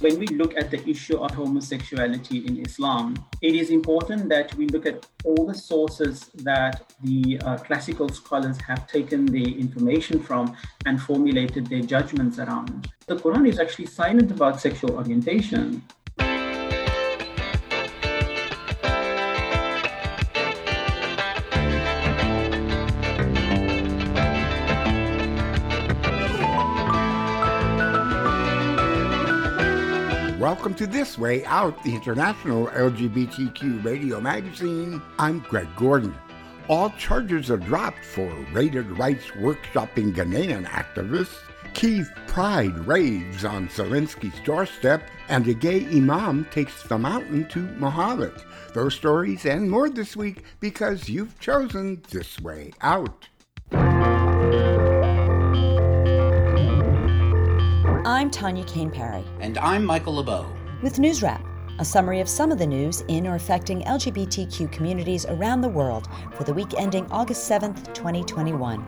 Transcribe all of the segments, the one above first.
When we look at the issue of homosexuality in Islam, it is important that we look at all the sources that the classical scholars have taken the information from and formulated their judgments around. The Quran is actually silent about sexual orientation. Welcome to This Way Out, the international LGBTQ radio magazine. I'm Greg Gordon. All charges are dropped for rated rights workshopping Ghanaian activists. Kiev pride raves on Zelensky's doorstep, and a gay imam takes the mountain to Mohammed. Those stories and more this week because you've chosen This Way Out. I'm Tanya Kane-Perry. And I'm Michael LeBeau. With News Wrap, a summary of some of the news in or affecting LGBTQ communities around the world for the week ending August 7th, 2021.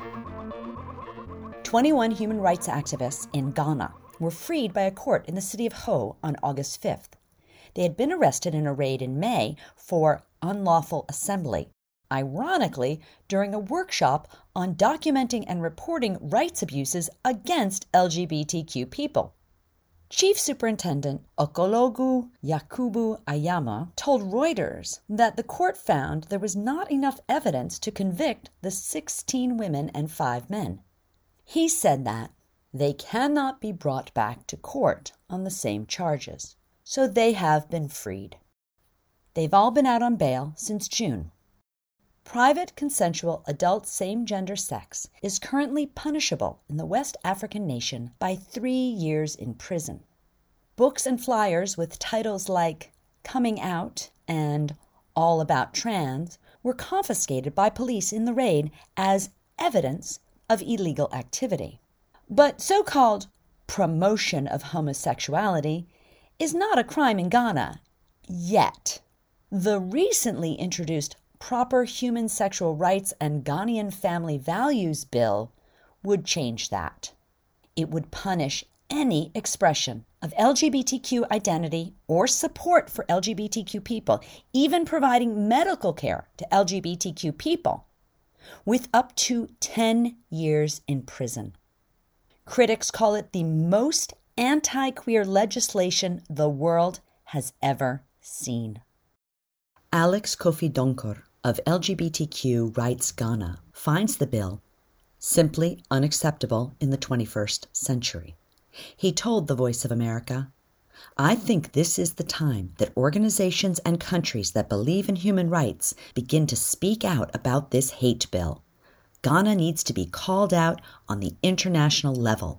21 human rights activists in Ghana were freed by a court in the city of Ho on August 5th. They had been arrested in a raid in May for unlawful assembly, ironically during a workshop on documenting and reporting rights abuses against LGBTQ people. Chief Superintendent Okologu Yakubu Ayama told Reuters that the court found there was not enough evidence to convict the 16 women and 5 men. He said that they cannot be brought back to court on the same charges, so they have been freed. They've all been out on bail since June. Private, consensual, adult same-gender sex is currently punishable in the West African nation by 3 years in prison. Books and flyers with titles like Coming Out and All About Trans were confiscated by police in the raid as evidence of illegal activity. But so-called promotion of homosexuality is not a crime in Ghana yet. The recently introduced Proper Human Sexual Rights and Ghanaian Family Values Bill would change that. It would punish any expression of LGBTQ identity or support for LGBTQ people, even providing medical care to LGBTQ people, with up to 10 years in prison. Critics call it the most anti-queer legislation the world has ever seen. Alex Kofi Donkor of LGBTQ Rights Ghana finds the bill simply unacceptable in the 21st century. He told The Voice of America, "I think this is the time that organizations and countries that believe in human rights begin to speak out about this hate bill. Ghana needs to be called out on the international level."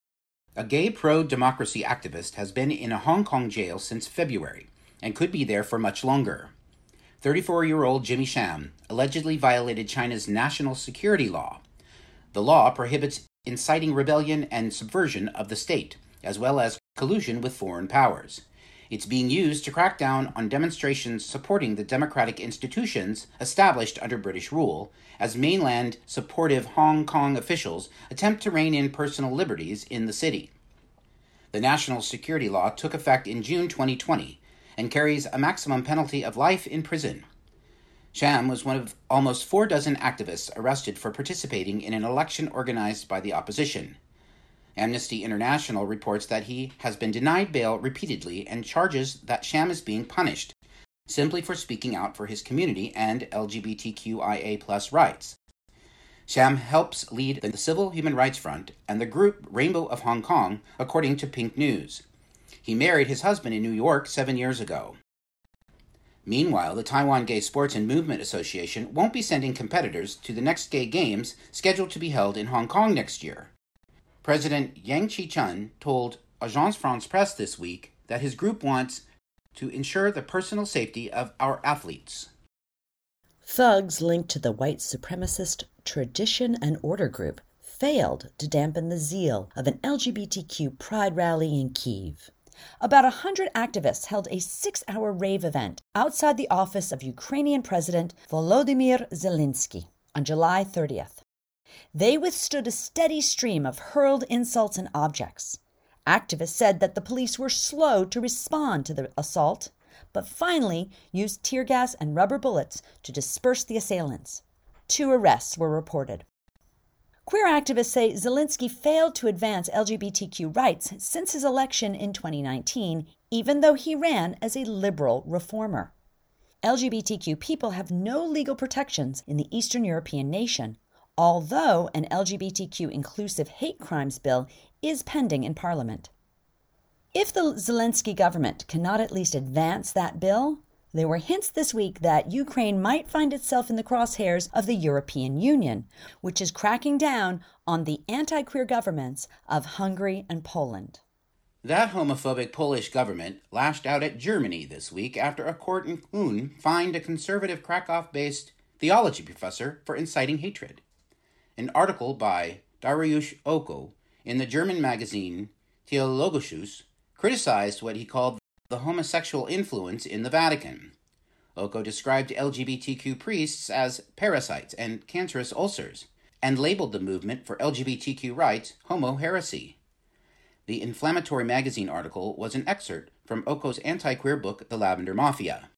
A gay pro-democracy activist has been in a Hong Kong jail since February and could be there for much longer. 34-year-old Jimmy Sham allegedly violated China's national security law. The law prohibits inciting rebellion and subversion of the state, as well as collusion with foreign powers. It's being used to crack down on demonstrations supporting the democratic institutions established under British rule, as mainland-supportive Hong Kong officials attempt to rein in personal liberties in the city. The national security law took effect in June 2020, and carries a maximum penalty of life in prison. Sham was one of almost 4 dozen activists arrested for participating in an election organized by the opposition. Amnesty International reports that he has been denied bail repeatedly and charges that Sham is being punished simply for speaking out for his community and LGBTQIA+ rights. Sham helps lead the Civil Human Rights Front and the group Rainbow of Hong Kong, according to Pink News. He married his husband in New York 7 years ago. Meanwhile, the Taiwan Gay Sports and Movement Association won't be sending competitors to the next gay games scheduled to be held in Hong Kong next year. President Yang Chi-chun told Agence France-Presse this week that his group wants to ensure the personal safety of our athletes. Thugs linked to the white supremacist Tradition and Order group failed to dampen the zeal of an LGBTQ pride rally in Kyiv. About 100 activists held a 6-hour rave event outside the office of Ukrainian President Volodymyr Zelensky on July 30th. They withstood a steady stream of hurled insults and objects. Activists said that the police were slow to respond to the assault, but finally used tear gas and rubber bullets to disperse the assailants. 2 arrests were reported. Queer activists say Zelensky failed to advance LGBTQ rights since his election in 2019, even though he ran as a liberal reformer. LGBTQ people have no legal protections in the Eastern European nation, although an LGBTQ inclusive hate crimes bill is pending in Parliament. If the Zelensky government cannot at least advance that bill, there were hints this week that Ukraine might find itself in the crosshairs of the European Union, which is cracking down on the anti-queer governments of Hungary and Poland. That homophobic Polish government lashed out at Germany this week after a court in Ulm fined a conservative Krakow-based theology professor for inciting hatred. An article by Dariusz Oko in the German magazine Theologisches criticized what he called the homosexual influence in the Vatican. Oko described LGBTQ priests as parasites and cancerous ulcers, and labeled the movement for LGBTQ rights homo heresy. The inflammatory magazine article was an excerpt from Oko's anti-queer book, The Lavender Mafia.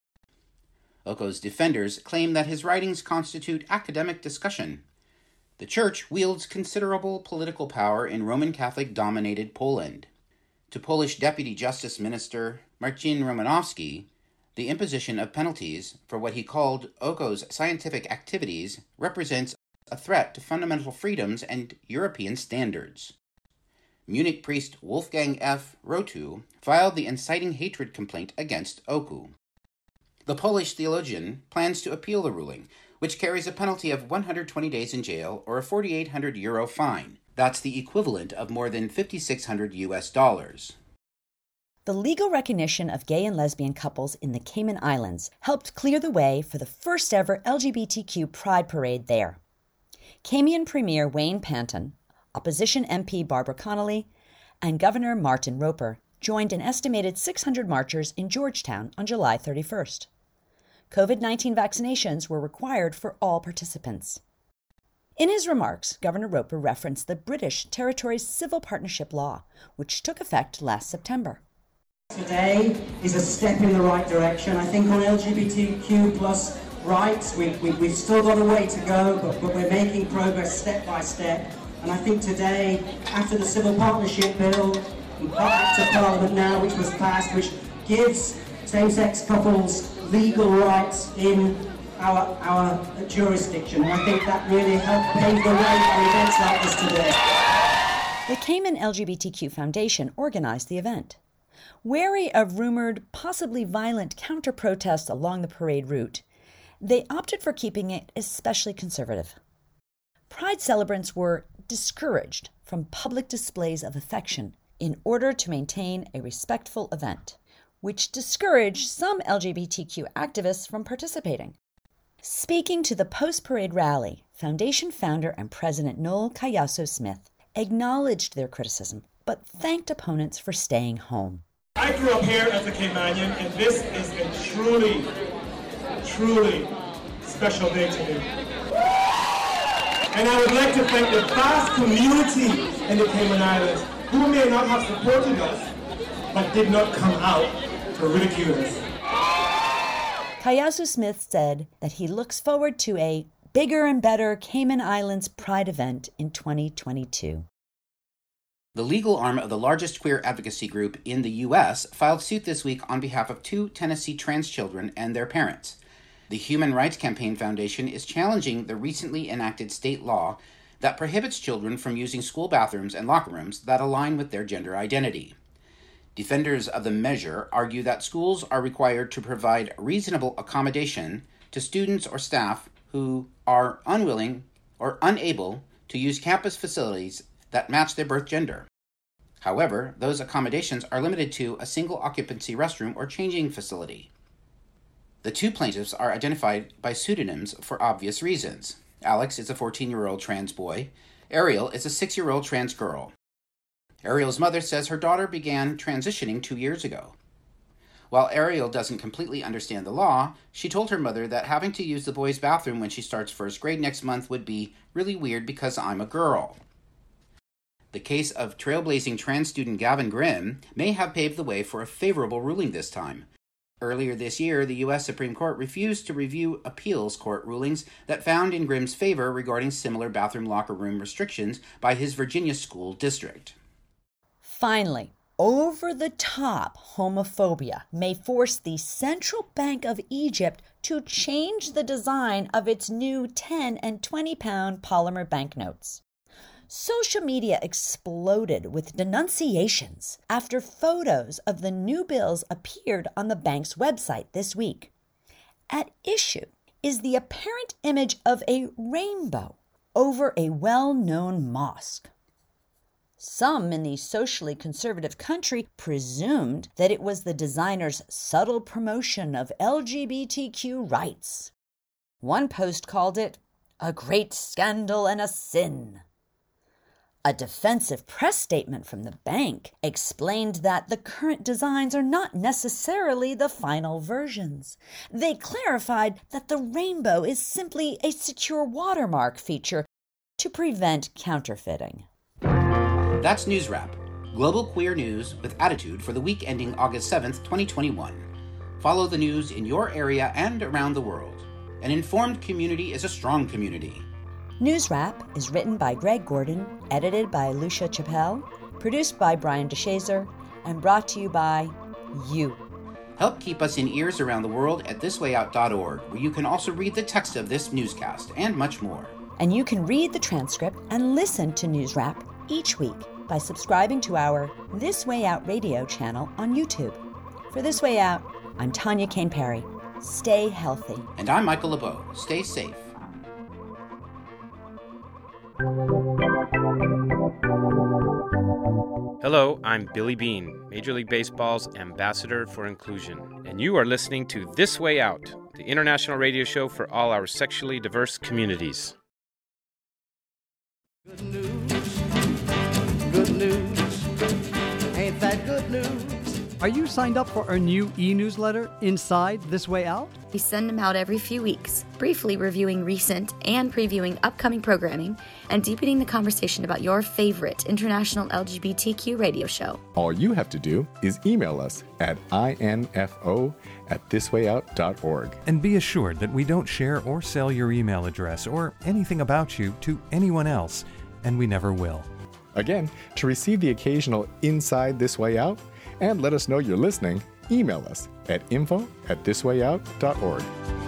Oko's defenders claim that his writings constitute academic discussion. The Church wields considerable political power in Roman Catholic-dominated Poland. To Polish Deputy Justice Minister Marcin Romanowski, the imposition of penalties for what he called Oko's scientific activities represents a threat to fundamental freedoms and European standards. Munich priest Wolfgang F. Rotu filed the inciting hatred complaint against Oku. The Polish theologian plans to appeal the ruling, which carries a penalty of 120 days in jail or a 4,800 euro fine. That's the equivalent of more than $5,600 US. The legal recognition of gay and lesbian couples in the Cayman Islands helped clear the way for the first ever LGBTQ pride parade there. Cayman Premier Wayne Panton, opposition MP Barbara Connolly, and Governor Martin Roper joined an estimated 600 marchers in Georgetown on July 31st. COVID-19 vaccinations were required for all participants. In his remarks, Governor Roper referenced the British Territories Civil Partnership Law, which took effect last September. Today is a step in the right direction. I think on LGBTQ plus rights, we've still got a way to go, but we're making progress step by step. And I think today, after the Civil Partnership Bill, and Act of Parliament now, which was passed, which gives same-sex couples legal rights in our jurisdiction. And I think that really helped pave the way for events like this today. The Cayman LGBTQ Foundation organized the event. Wary of rumored, possibly violent counter-protests along the parade route, they opted for keeping it especially conservative. Pride celebrants were discouraged from public displays of affection in order to maintain a respectful event, which discouraged some LGBTQ activists from participating. Speaking to the post-parade rally, Foundation founder and president Noel Kayaso-Smith acknowledged their criticism, but thanked opponents for staying home. I grew up here as a Caymanian, and this is a truly, truly special day to me. And I would like to thank the vast community in the Cayman Islands who may not have supported us, but did not come out to ridicule us. Kayasu-Smith said that he looks forward to a bigger and better Cayman Islands Pride event in 2022. The legal arm of the largest queer advocacy group in the U.S. filed suit this week on behalf of 2 Tennessee trans children and their parents. The Human Rights Campaign Foundation is challenging the recently enacted state law that prohibits children from using school bathrooms and locker rooms that align with their gender identity. Defenders of the measure argue that schools are required to provide reasonable accommodation to students or staff who are unwilling or unable to use campus facilities that match their birth gender. However, those accommodations are limited to a single occupancy restroom or changing facility. The 2 plaintiffs are identified by pseudonyms for obvious reasons. Alex is a 14-year-old trans boy. Ariel is a 6-year-old trans girl. Ariel's mother says her daughter began transitioning 2 years ago. While Ariel doesn't completely understand the law, she told her mother that having to use the boys' bathroom when she starts first grade next month would be really weird because I'm a girl. The case of trailblazing trans student Gavin Grimm may have paved the way for a favorable ruling this time. Earlier this year, the U.S. Supreme Court refused to review appeals court rulings that found in Grimm's favor regarding similar bathroom locker room restrictions by his Virginia school district. Finally, over-the-top homophobia may force the Central Bank of Egypt to change the design of its new 10 and 20-pound polymer banknotes. Social media exploded with denunciations after photos of the new bills appeared on the bank's website this week. At issue is the apparent image of a rainbow over a well-known mosque. Some in the socially conservative country presumed that it was the designer's subtle promotion of LGBTQ rights. One post called it a great scandal and a sin. A defensive press statement from the bank explained that the current designs are not necessarily the final versions. They clarified that the rainbow is simply a secure watermark feature to prevent counterfeiting. That's News Wrap, global queer news with attitude for the week ending August 7th, 2021. Follow the news in your area and around the world. An informed community is a strong community. News Wrap is written by Greg Gordon, edited by Lucia Chappelle, produced by Brian DeShazer, and brought to you by you. Help keep us in ears around the world at thiswayout.org, where you can also read the text of this newscast and much more. And you can read the transcript and listen to News Wrap each week by subscribing to our This Way Out radio channel on YouTube. For This Way Out, I'm Tanya Kane Perry. Stay healthy. And I'm Michael LeBeau. Stay safe. Hello, I'm Billy Bean, Major League Baseball's ambassador for inclusion, and you are listening to This Way Out, the international radio show for all our sexually diverse communities. Good news, good news, ain't that good news? Are you signed up for our new e-newsletter, Inside This Way Out? We send them out every few weeks, briefly reviewing recent and previewing upcoming programming and deepening the conversation about your favorite international LGBTQ radio show. All you have to do is email us at info@thiswayout.org. And be assured that we don't share or sell your email address or anything about you to anyone else, and we never will. Again, to receive the occasional Inside This Way Out and let us know you're listening, email us at info@thiswayout.org.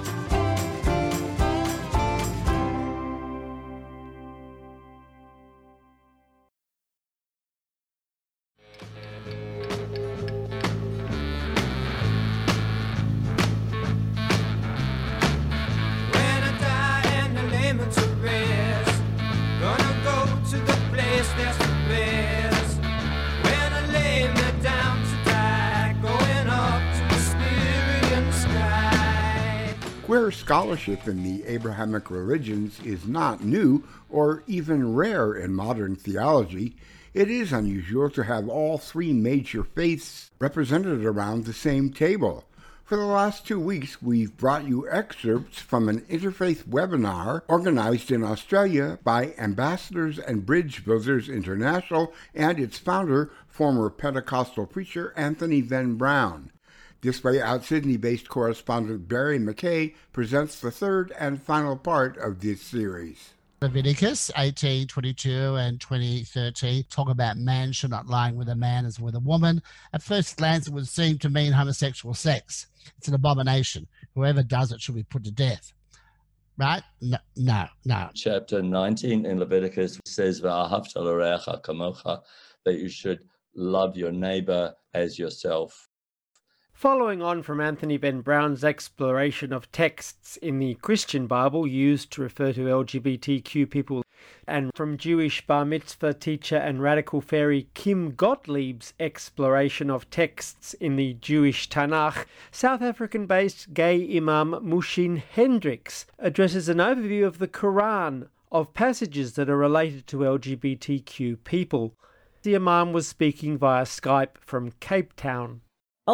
Queer scholarship in the Abrahamic religions is not new or even rare in modern theology. It is unusual to have all three major faiths represented around the same table. For the last 2 weeks, we've brought you excerpts from an interfaith webinar organized in Australia by Ambassadors and Bridge Builders International and its founder, former Pentecostal preacher Anthony Venn Brown. This Way Out Sydney-based correspondent Barry McKay presents the third and final part of this series. Leviticus 18:22 and 20:13 talk about man should not lie with a man as with a woman. At first glance, it would seem to mean homosexual sex. It's an abomination. Whoever does it should be put to death. Right? No. Chapter 19 in Leviticus says, "V'ahavta l'reacha kamocha," that you should love your neighbor as yourself. Following on from Anthony Venn Brown's exploration of texts in the Christian Bible used to refer to LGBTQ people, and from Jewish bar mitzvah teacher and radical fairy Kim Gottlieb's exploration of texts in the Jewish Tanakh, South African-based gay imam Mushin Hendricks addresses an overview of the Quran of passages that are related to LGBTQ people. The imam was speaking via Skype from Cape Town.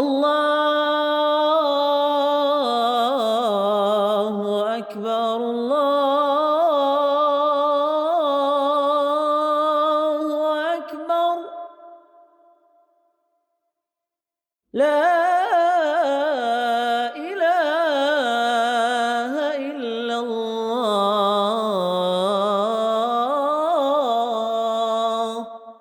Allahu Akbar, Allahu لا إله إلا الله.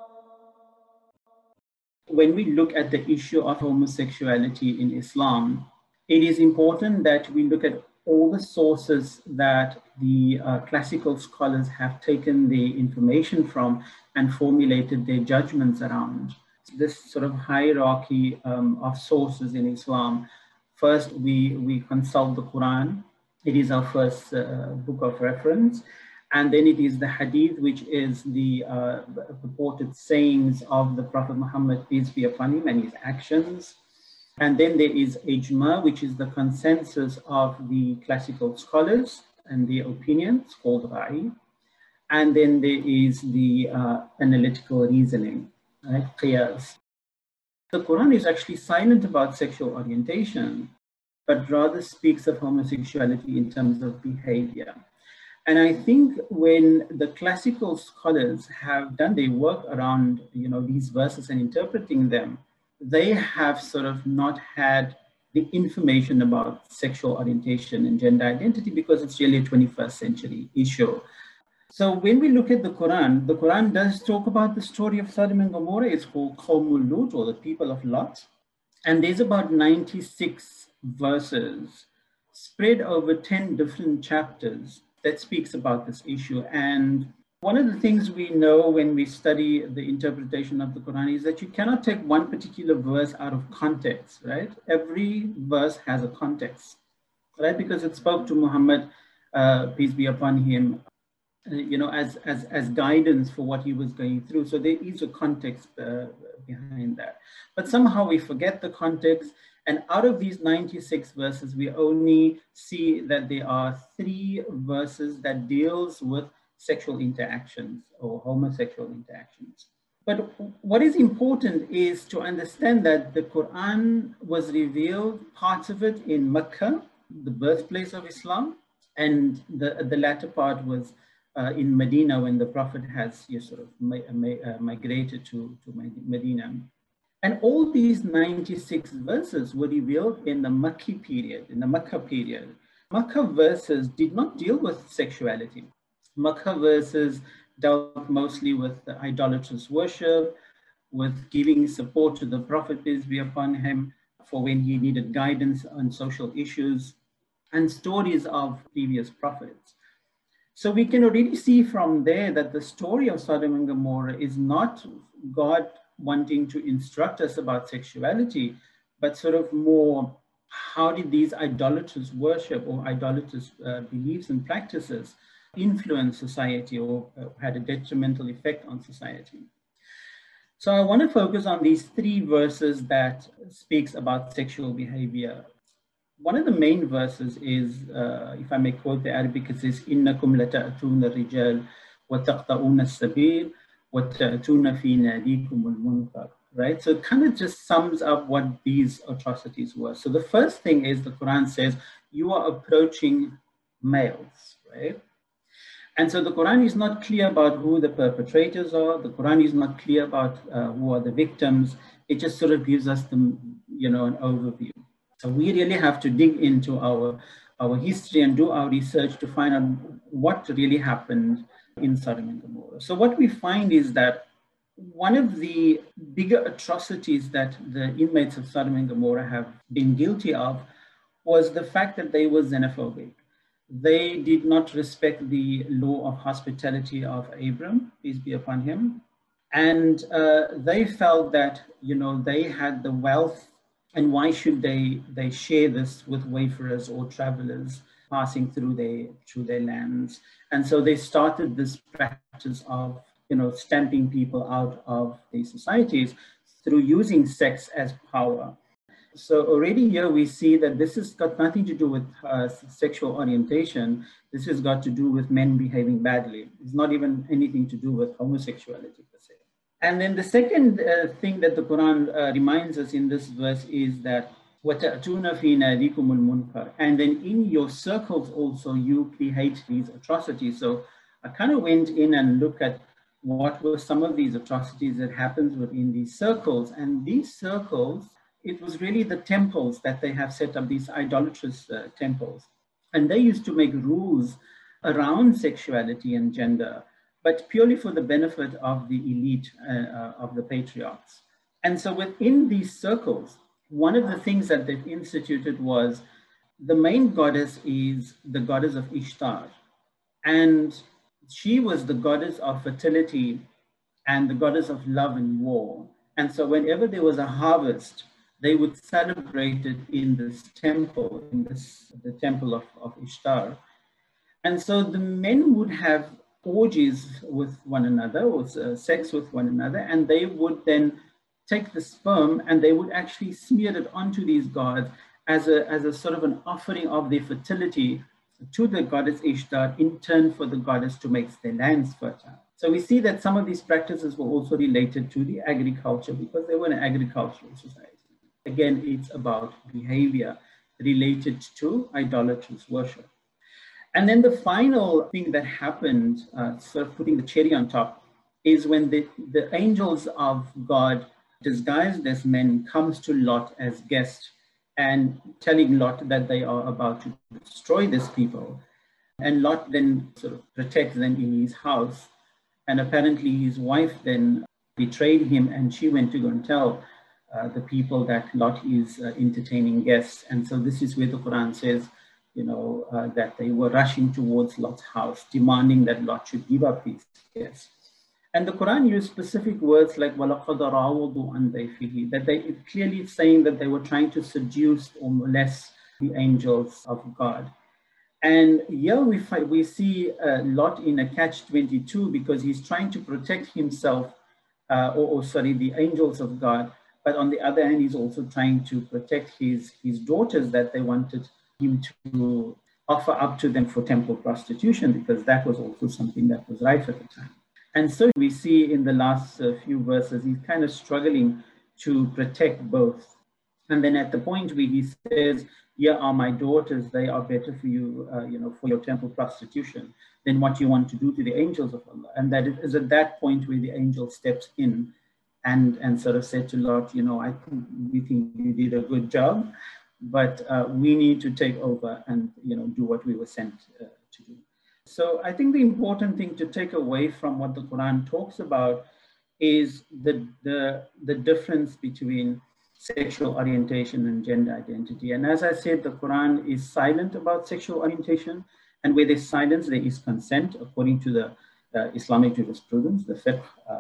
When we look at the issue of homosexuality in Islam, it is important that we look at all the sources that the classical scholars have taken the information from and formulated their judgments around. This sort of hierarchy of sources in Islam. First, we consult the Quran. It is our first book of reference. And then it is the Hadith, which is the purported sayings of the Prophet Muhammad, peace be upon him, and his actions. And then there is Ijma, which is the consensus of the classical scholars and their opinions, called Ra'i. And then there is the analytical reasoning, right? Qiyas. The Quran is actually silent about sexual orientation, but rather speaks of homosexuality in terms of behavior. And I think when the classical scholars have done their work around, these verses and interpreting them, they have sort of not had the information about sexual orientation and gender identity because it's really a 21st century issue. So when we look at the Quran does talk about the story of Sodom and Gomorrah. It's called Qawmul Lut, or the people of Lot. And there's about 96 verses spread over 10 different chapters that speaks about this issue. And one of the things we know when we study the interpretation of the Quran is that you cannot take one particular verse out of context, right? Every verse has a context, right? Because it spoke to Muhammad, peace be upon him, as guidance for what he was going through. So there is a context behind that. But somehow we forget the context. And out of these 96 verses, we only see that there are 3 verses that deals with sexual interactions or homosexual interactions. But what is important is to understand that the Quran was revealed, parts of it in Mecca, the birthplace of Islam, and the latter part was in Medina when the Prophet has migrated to Medina. And all these 96 verses were revealed in the Makki period, in the Makkah period. Makkah verses did not deal with sexuality. Makkah verses dealt mostly with the idolatrous worship, with giving support to the Prophet, peace be upon him, for when he needed guidance on social issues, and stories of previous prophets. So we can already see from there that the story of Sodom and Gomorrah is not God wanting to instruct us about sexuality, but sort of more, how did these idolatrous worship or idolatrous beliefs and practices influence society or had a detrimental effect on society? So I want to focus on these 3 verses that speaks about sexual behavior. One of the main verses is, if I may quote the Arabic, it says, إِنَّكُمْ لَتَأْتُونَ الرِّجَالِ وَتَقْطَعُونَ السَّبِيلَ وَتَأْتُونَ فِي نَادِيكُمُ الْمُنكَرَ. Right? So it kind of just sums up what these atrocities were. So the first thing is the Quran says, you are approaching males, right? And so the Quran is not clear about who the perpetrators are. The Quran is not clear about who are the victims. It just sort of gives us an overview. So we really have to dig into our history and do our research to find out what really happened in Sodom and Gomorrah. So what we find is that one of the bigger atrocities that the inmates of Sodom and Gomorrah have been guilty of was the fact that they were xenophobic. They did not respect the law of hospitality of Abram, peace be upon him. And they felt that, they had the wealth, and why should they share this with wayfarers or travelers passing through their lands? And so they started this practice of, stamping people out of their societies through using sex as power. So already here we see that this has got nothing to do with sexual orientation. This has got to do with men behaving badly. It's not even anything to do with homosexuality per se. And then the second thing that the Quran reminds us in this verse is that وَتَأْتُونَ فِي نَادِيكُمُ الْمُنكَرَ. And then in your circles also you create these atrocities. So I kind of went in and looked at what were some of these atrocities that happens within these circles. And these circles it was really the temples that they have set up, these idolatrous temples. And they used to make rules around sexuality and gender, but purely for the benefit of the elite, of the patriarchs. And so within these circles, one of the things that they've instituted was the main goddess is the goddess of Ishtar. And she was the goddess of fertility and the goddess of love and war. And so whenever there was a harvest, they would celebrate it in this temple, the temple of Ishtar. And so the men would have orgies with one another, or sex with one another, and they would then take the sperm and they would actually smear it onto these gods as a sort of an offering of their fertility to the goddess Ishtar, in turn for the goddess to make their lands fertile. So we see that some of these practices were also related to the agriculture because they were an agricultural society. Again, it's about behavior related to idolatrous worship. And then the final thing that happened, sort of putting the cherry on top, is when the angels of God, disguised as men, comes to Lot as guest and telling Lot that they are about to destroy this people. And Lot then sort of protects them in his house. And apparently his wife then betrayed him, and she went to go and tell the people that Lot is entertaining guests. And so this is where the Quran says, that they were rushing towards Lot's house, demanding that Lot should give up his guests. And the Quran used specific words like وَلَقَدْ رَاوَضُوا عَنْ ضَيْفِهِ, that they clearly saying that they were trying to seduce or molest the angels of God. And here we see Lot in a catch-22 because he's trying to protect himself, the angels of God. But on the other hand, he's also trying to protect his daughters that they wanted him to offer up to them for temple prostitution, because that was also something that was rife at the time. And so we see in the last few verses, he's kind of struggling to protect both. And then at the point where he says, here are my daughters, they are better for you, for your temple prostitution than what you want to do to the angels of Allah. And that is at that point where the angel steps in and sort of said to Lot, we think you did a good job, but we need to take over and, do what we were sent to do. So I think the important thing to take away from what the Quran talks about is the difference between sexual orientation and gender identity. And as I said, the Quran is silent about sexual orientation, and where there's silence, there is consent, according to the Islamic jurisprudence, the fiqh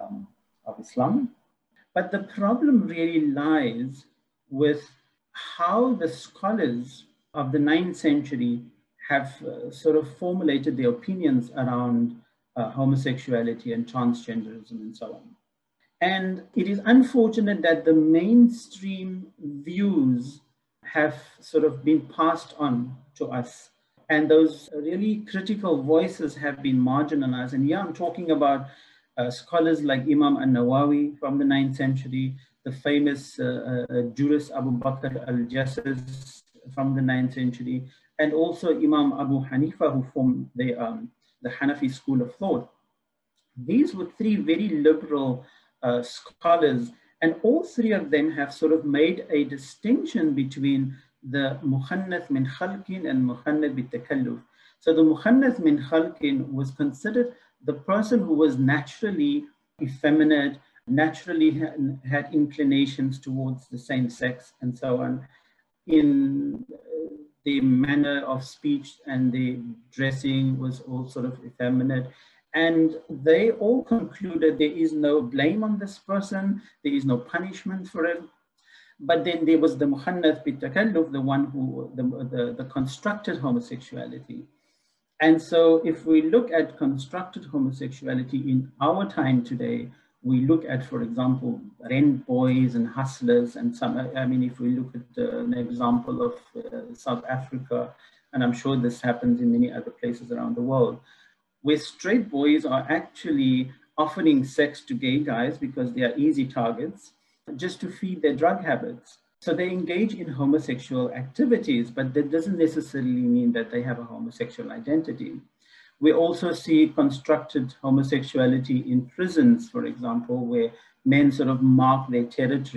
of Islam. But the problem really lies with how the scholars of the 9th century have sort of formulated their opinions around homosexuality and transgenderism and so on. And it is unfortunate that the mainstream views have sort of been passed on to us. And those really critical voices have been marginalized. And here I'm talking about scholars like Imam al-Nawawi from the 9th century, the famous jurist Abu Bakr al-Jassas from the 9th century, and also Imam Abu Hanifa, who formed the Hanafi school of thought. These were three very liberal scholars, and all three of them have sort of made a distinction between the mukhannath min khalqin and mukhannath bitakalluf. So the mukhannath min khalqin was considered the person who was naturally effeminate, naturally had inclinations towards the same sex and so on, in the manner of speech and the dressing was all sort of effeminate. And they all concluded there is no blame on this person, there is no punishment for it. But then there was the muhannath bitakalluf, the one who, the constructed homosexuality. And so if we look at constructed homosexuality in our time today, we look at, for example, rent boys and hustlers and some, if we look at an example of South Africa, and I'm sure this happens in many other places around the world, where straight boys are actually offering sex to gay guys because they are easy targets, just to feed their drug habits. So they engage in homosexual activities, but that doesn't necessarily mean that they have a homosexual identity. We also see constructed homosexuality in prisons, for example, where men sort of mark their territory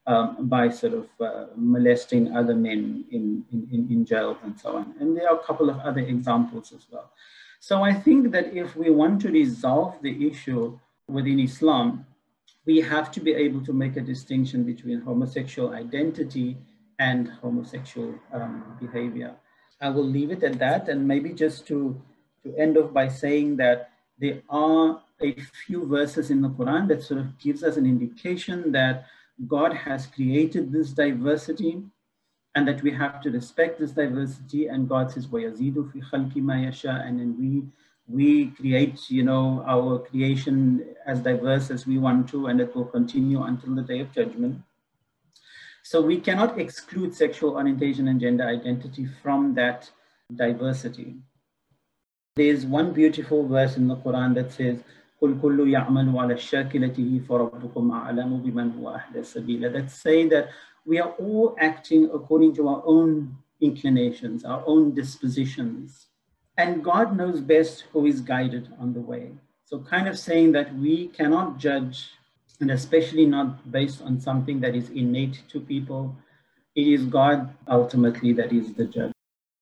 by sort of molesting other men in jails and so on. And there are a couple of other examples as well. So I think that if we want to resolve the issue within Islam, we have to be able to make a distinction between homosexual identity and homosexual behavior. I will leave it at that, and maybe just to end off by saying that there are a few verses in the Quran that sort of gives us an indication that God has created this diversity and that we have to respect this diversity. And God says, وَيَزِيدُ فِي خَلْقِ مَا يَشَاءُ, and then we create, our creation as diverse as we want to, and it will continue until the day of judgment. So we cannot exclude sexual orientation and gender identity from that diversity. There's one beautiful verse in the Quran that says, قُلْ كُلُّ يَعْمَلُ عَلَى الشَّاكِلَةِ فَرَبُّكُمْ أَعْلَمُ بِمَنْ هُوَ أَهْدَى سَبِيلًا. That's saying that we are all acting according to our own inclinations, our own dispositions. And God knows best who is guided on the way. So kind of saying that we cannot judge, and especially not based on something that is innate to people. It is God ultimately that is the judge.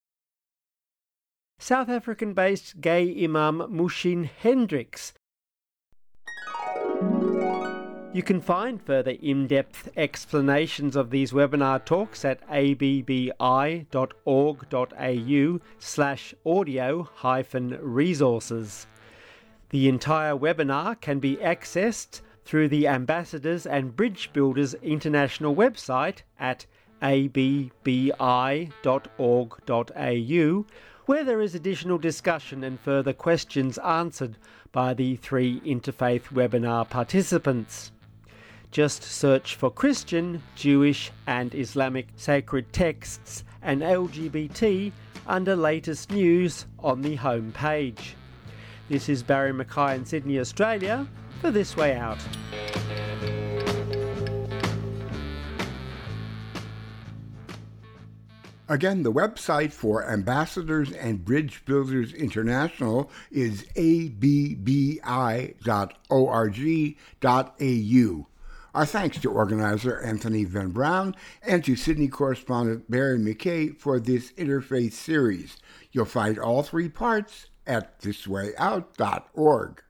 South African-based gay Imam Mushin Hendricks. You can find further in-depth explanations of these webinar talks at abbi.org.au/audio-resources. The entire webinar can be accessed through the Ambassadors and Bridge Builders International website at abbi.org.au, where there is additional discussion and further questions answered by the 3 interfaith webinar participants. Just search for Christian, Jewish and Islamic sacred texts and LGBT under latest news on the home page. This is Barry Mackay in Sydney, Australia, for This Way Out. Again, the website for Ambassadors and Bridge Builders International is abbi.org.au. Our thanks to organizer Anthony Van Brown and to Sydney correspondent Barry Mackay for this interfaith series. You'll find all 3 parts at thiswayout.org.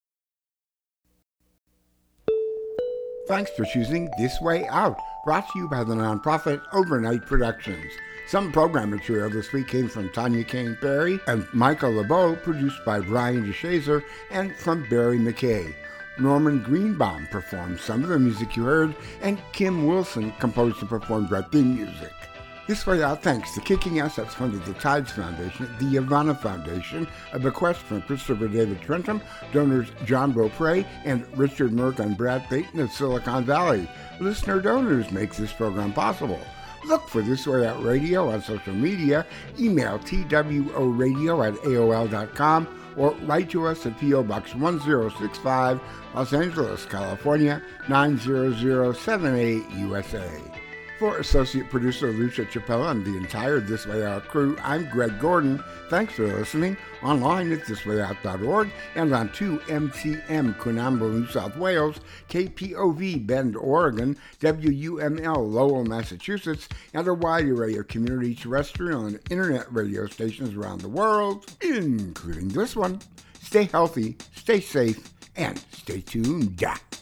Thanks for choosing This Way Out, brought to you by the nonprofit Overnight Productions. Some program material this week came from Tanya Kane Perry and Michael LeBeau, produced by Brian DeShazer, and from Barry Mackay. Norman Greenbaum performed some of the music you heard, and Kim Wilson composed and performed our theme music. This Way Out thanks to Kicking Assets funded the Tides Foundation, the Ivana Foundation, a bequest from Christopher David Trentham, donors John Beaupre and Richard Merck and Brad Payton of Silicon Valley. Listener donors make this program possible. Look for This Way Out Radio on social media, email tworadio@aol.com, or write to us at P.O. Box 1065, Los Angeles, California, 90078, USA. For associate producer Lucia Chappella and the entire This Way Out crew, I'm Greg Gordon. Thanks for listening. Online at thiswayout.org and on 2MTM Coonamble, New South Wales, KPOV Bend, Oregon, WUML Lowell, Massachusetts, and a wide array of community terrestrial and internet radio stations around the world, including this one. Stay healthy, stay safe, and stay tuned.